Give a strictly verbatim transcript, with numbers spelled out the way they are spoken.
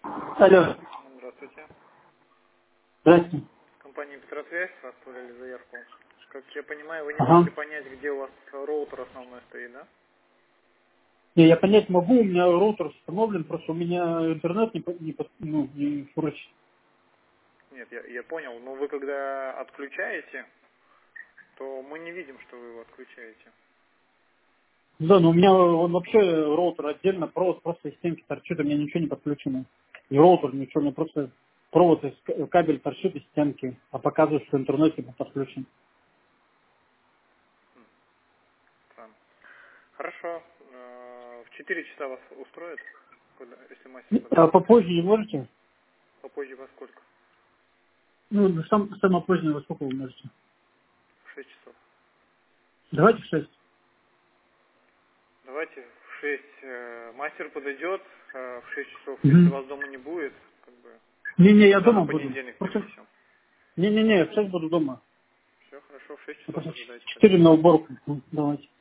Алло. Здравствуйте. Здравствуйте. Компания Петросвязь, вас оставляли заявку. Как я понимаю, вы не Ага. можете понять, где у вас роутер основной стоит, да? Не, я понять могу, у меня роутер установлен, просто у меня интернет не, по- не, по- ну, не фурычит. Нет, я, я понял, но вы когда отключаете, то мы не видим, что вы его отключаете. Да, но у меня он вообще роутер отдельно, провод просто из стенки торчит, у меня ничего не подключено. И роутер, ничего, у меня просто провод, из к- кабель торчит из стенки, а показывает, что интернет типа подключен. Там. Хорошо. э, В четыре часа вас устроит, когда, если мастер А подойдет? попозже не можете? Попозже во сколько? Ну, сам, самое позднее, во сколько вы можете? В шесть часов. Давайте в шесть. Давайте в шесть э, мастер подойдет, э, в шесть часов, если Угу. вас дома не будет, как бы Не-не, я тогда на дома буду. понедельник Просто... перенесем. Не-не-не, я в шесть буду дома. Все хорошо, в шесть часов Просто ожидайте четыре тогда. на уборку. Ну, давайте.